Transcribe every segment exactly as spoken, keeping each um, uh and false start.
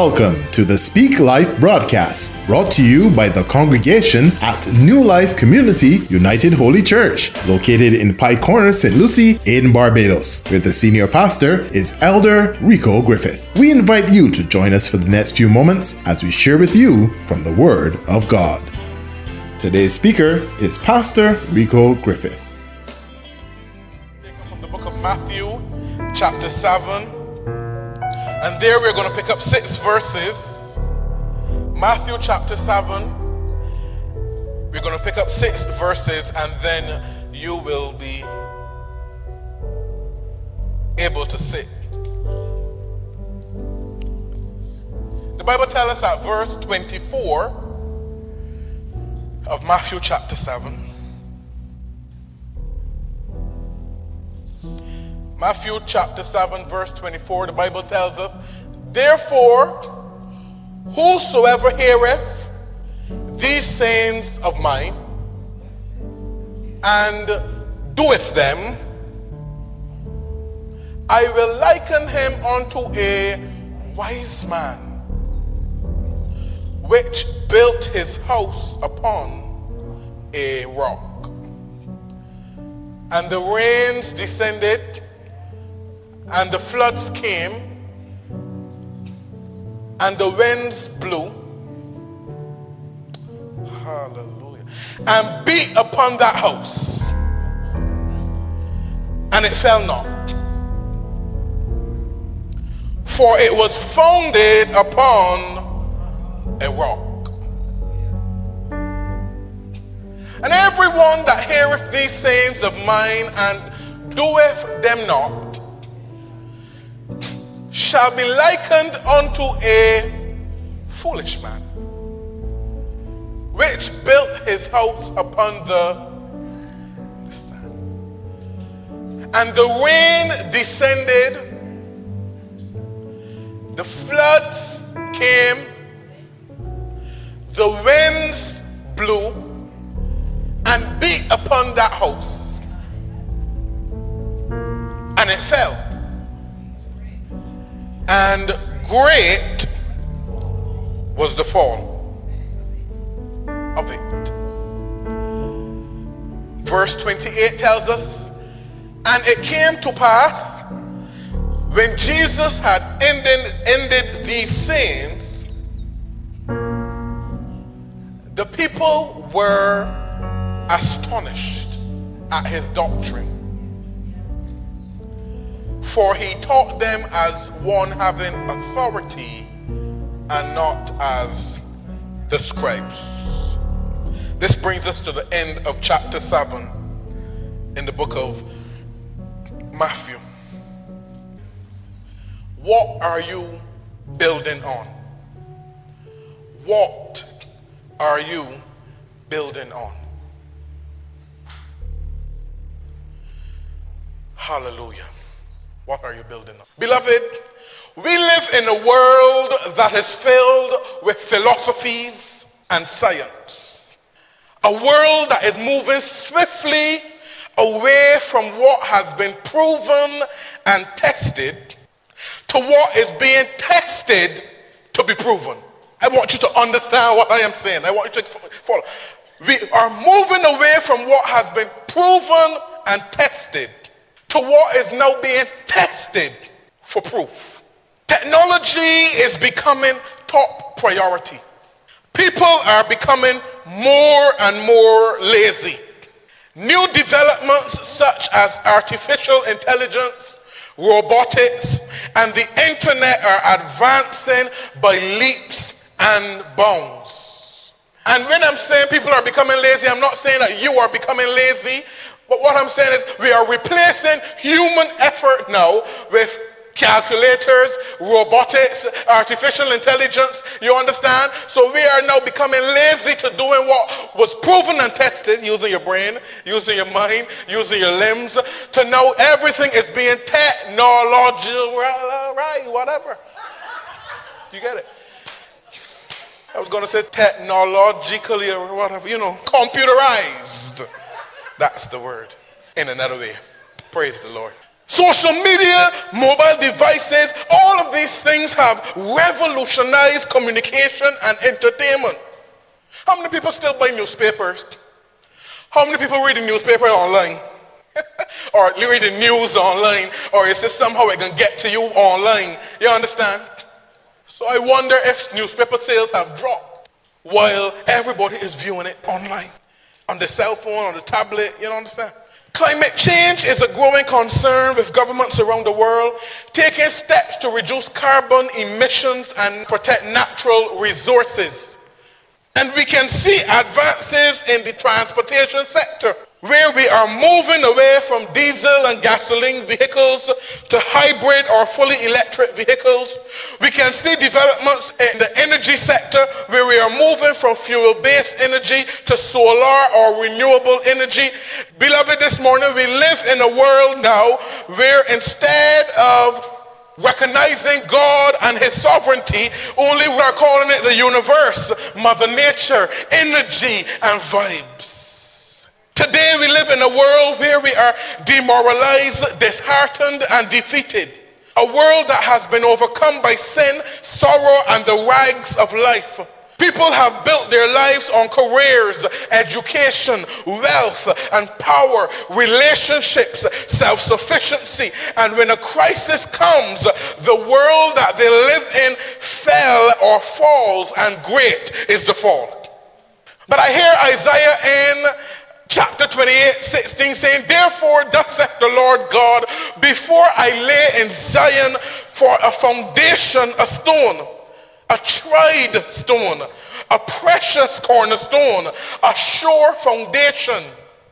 Welcome to the Speak Life broadcast, brought to you by the congregation at New Life Community United Holy Church, located in Pike Corner, Saint Lucie, in Barbados, where the senior pastor is Elder Rico Griffith. We invite you to join us for the next few moments as we share with you from the Word of God. Today's speaker is Pastor Rico Griffith. From the book of Matthew, chapter seven. And there we're going to pick up six verses. Matthew chapter seven. We're going to pick up six verses and then you will be able to sit. The Bible tells us at verse twenty-four of Matthew chapter seven. Matthew chapter seven, verse twenty-four, the Bible tells us, therefore, whosoever heareth these sayings of mine, and doeth them, I will liken him unto a wise man, which built his house upon a rock. And the rains descended, and the floods came, and the winds blew, hallelujah, and beat upon that house, and it fell not, for it was founded upon a rock. And everyone that heareth these sayings of mine and doeth them not shall be likened unto a foolish man, which built his house upon the sand. And the rain descended, the floods came, the winds blew, and beat upon that house, and it fell. And great was the fall of it. Verse twenty-eight tells us, and it came to pass, when Jesus had ended, ended these sayings, the people were astonished at his doctrine. For he taught them as one having authority and not as the scribes. This brings us to the end of chapter seven in the book of Matthew. What are you building on? What are you building on? Hallelujah. What are you building on? Beloved, we live in a world that is filled with philosophies and science. A world that is moving swiftly away from what has been proven and tested to what is being tested to be proven. I want you to understand what I am saying. I want you to follow. We are moving away from what has been proven and tested to what is now being tested for proof. Technology is becoming top priority. People are becoming more and more lazy. New developments such as artificial intelligence, robotics, and the internet are advancing by leaps and bounds. And when I'm saying people are becoming lazy, I'm not saying that you are becoming lazy. But what I'm saying is we are replacing human effort now with calculators, robotics, artificial intelligence. You understand? So we are now becoming lazy to doing what was proven and tested, using your brain, using your mind, using your limbs, to know everything is being technological, right, whatever. You get it? I was going to say technologically or whatever, you know, computerized. That's the word in another way. Praise the Lord. Social media, mobile devices, all of these things have revolutionized communication and entertainment. How many people still buy newspapers? How many people read the newspaper online? Or read the news online? Or is this somehow it can get to you online? You understand? So I wonder if newspaper sales have dropped while everybody is viewing it online. On the cell phone, on the tablet, you understand? Climate change is a growing concern with governments around the world taking steps to reduce carbon emissions and protect natural resources. And we can see advances in the transportation sector, where we are moving away from diesel and gasoline vehicles to hybrid or fully electric vehicles. We can see developments in the energy sector, where we are moving from fuel-based energy to solar or renewable energy. Beloved, this morning we live in a world now where instead of recognizing God and his sovereignty, only we are calling it the universe, Mother Nature, energy, and vibes. Today we live in a world where we are demoralized, disheartened, and defeated. A world that has been overcome by sin, sorrow, and the rags of life. People have built their lives on careers, education, wealth, and power, relationships, self-sufficiency. And when a crisis comes, the world that they live in fell or falls, and great is the fall. But I hear Isaiah in chapter twenty-eight, sixteen saying, therefore, thus saith the Lord God, before I lay in Zion for a foundation, a stone, a tried stone, a precious cornerstone, a sure foundation,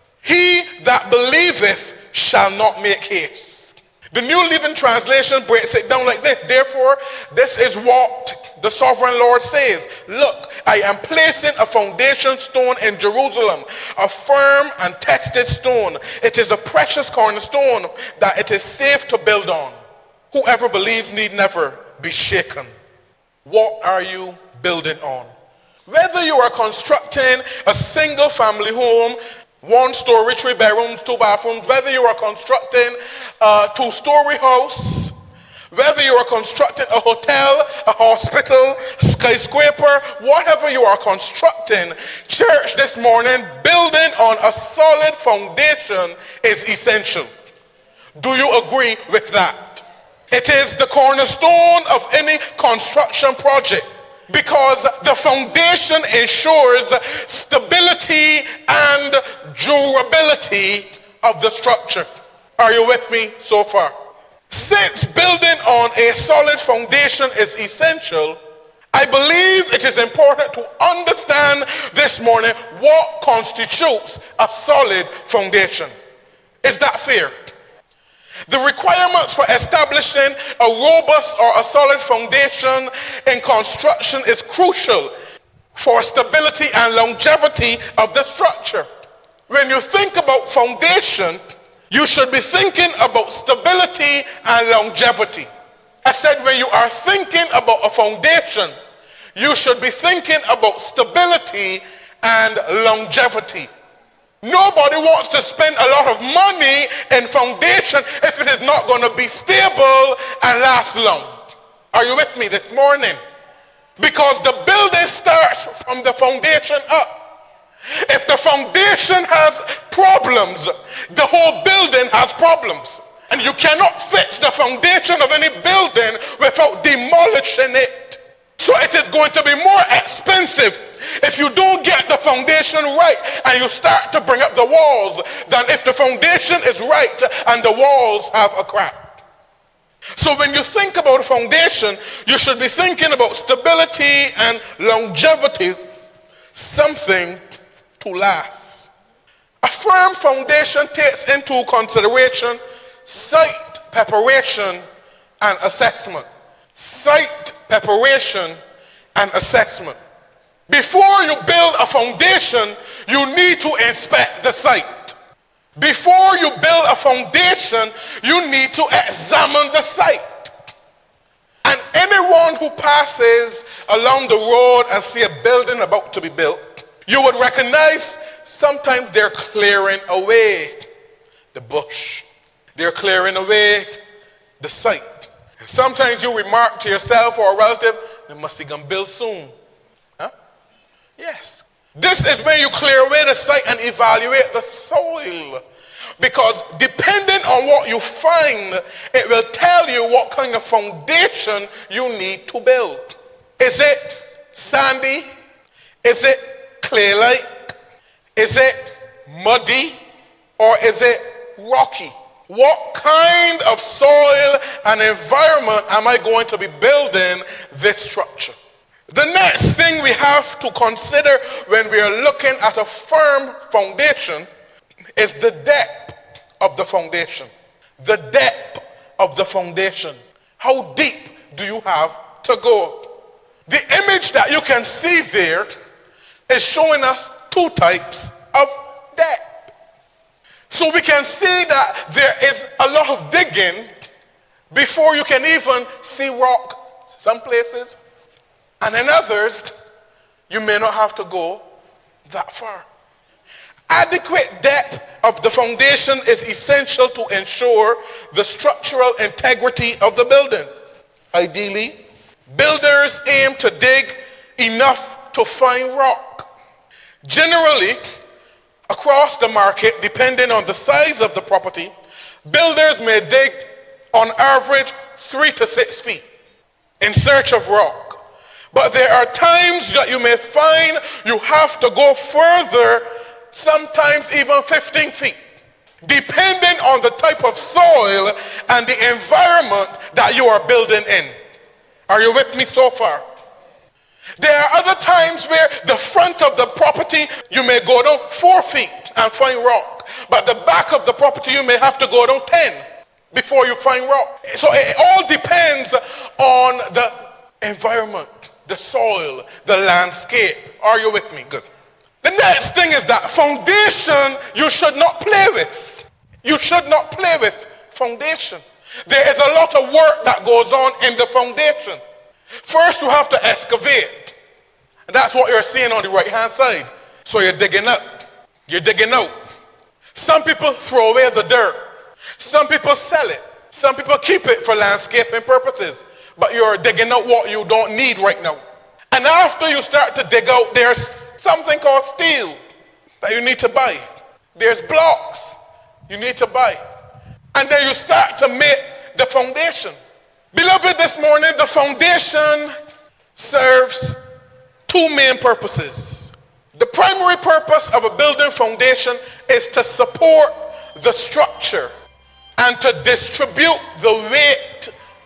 he that believeth shall not make haste. The New Living Translation breaks it down like this. Therefore, this is what the sovereign Lord says. Look, I am placing a foundation stone in Jerusalem, a firm and tested stone. It is a precious cornerstone that it is safe to build on. Whoever believes need never be shaken. What are you building on? Whether you are constructing a single family home, one story, three bedrooms, two bathrooms, whether you are constructing a two-story house, whether you are constructing a hotel, a hospital, skyscraper, whatever you are constructing, church, this morning, building on a solid foundation is essential. Do you agree with that? It is the cornerstone of any construction project, because the foundation ensures stability and durability of the structure. Are you with me so far? Since building on a solid foundation is essential, I believe it is important to understand this morning what constitutes a solid foundation. Is that fair? The requirements for establishing a robust or a solid foundation in construction is crucial for stability and longevity of the structure. When you think about foundation, you should be thinking about stability and longevity. I said when you are thinking about a foundation, you should be thinking about stability and longevity. Nobody wants to spend a lot of money in foundation if it is not going to be stable and last long. Are you with me this morning? Because the building starts from the foundation up. If the foundation has problems, the whole building has problems. And you cannot fix the foundation of any building without demolishing it. So it is going to be more expensive if you don't get the foundation right and you start to bring up the walls than if the foundation is right and the walls have a crack. So when you think about a foundation, you should be thinking about stability and longevity, something to last. A firm foundation takes into consideration site preparation and assessment. Site preparation and assessment. Before you build a foundation, you need to inspect the site. Before you build a foundation, you need to examine the site. And anyone who passes along the road and see a building about to be built, you would recognize sometimes they're clearing away the bush. They're clearing away the site. And sometimes you remark to yourself or a relative, they must be going to build soon. Huh? Yes. This is when you clear away the site and evaluate the soil. Because depending on what you find, it will tell you what kind of foundation you need to build. Is it sandy? Is it clay-like? Is it muddy? Or is it rocky? What kind of soil and environment am I going to be building this structure? The next thing we have to consider when we are looking at a firm foundation is the depth of the foundation. The depth of the foundation. How deep do you have to go? The image that you can see there is showing us two types of depth. So we can see that there is a lot of digging before you can even see rock some places. And in others, you may not have to go that far. Adequate depth of the foundation is essential to ensure the structural integrity of the building. Ideally, builders aim to dig enough to find rock. Generally, across the market, depending on the size of the property, builders may dig on average three to six feet in search of rock. But there are times that you may find you have to go further, sometimes even fifteen feet, depending on the type of soil and the environment that you are building in. Are you with me so far? There are other times where the front of the property, you may go down four feet and find rock. But the back of the property, you may have to go down ten before you find rock. So it all depends on the environment, the soil, the landscape. Are you with me? Good. The next thing is that foundation you should not play with. You should not play with foundation. There is a lot of work that goes on in the foundation. First, you have to excavate. And that's what you're seeing on the right-hand side. So you're digging up. You're digging out. Some people throw away the dirt. Some people sell it. Some people keep it for landscaping purposes. But you're digging out what you don't need right now. And after you start to dig out, there's something called steel that you need to buy. There's blocks you need to buy. And then you start to make the foundation. Beloved, this morning, the foundation serves two main purposes. The primary purpose of a building foundation is to support the structure and to distribute the weight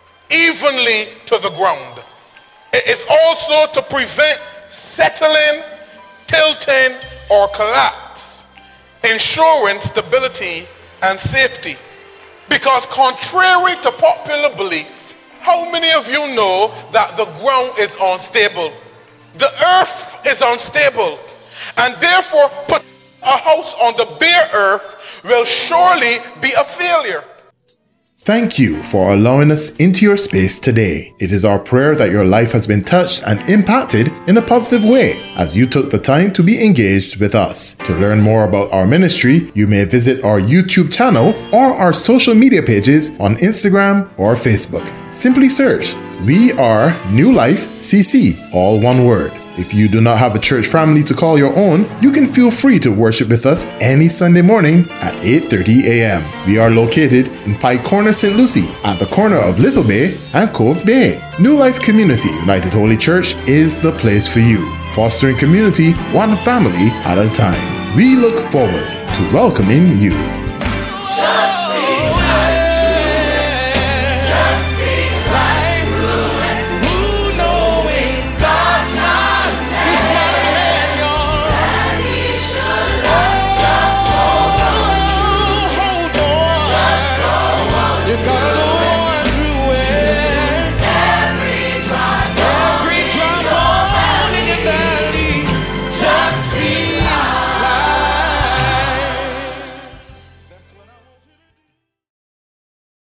evenly to the ground. It is also to prevent settling, tilting, or collapse, ensuring stability and safety. Because contrary to popular belief, how many of you know that the ground is unstable? The earth is unstable, and therefore put a house on the bare earth will surely be a failure. Thank you for allowing us into your space today. It is our prayer that your life has been touched and impacted in a positive way as you took the time to be engaged with us. To learn more about our ministry, you may visit our YouTube channel or our social media pages on Instagram or Facebook. Simply search We Are New Life C C, all one word. If you do not have a church family to call your own, you can feel free to worship with us any Sunday morning at eight thirty a.m. We are located in Pike Corner, Saint Lucie, at the corner of Little Bay and Cove Bay. New Life Community United Holy Church is the place for you, fostering community one family at a time. We look forward to welcoming you.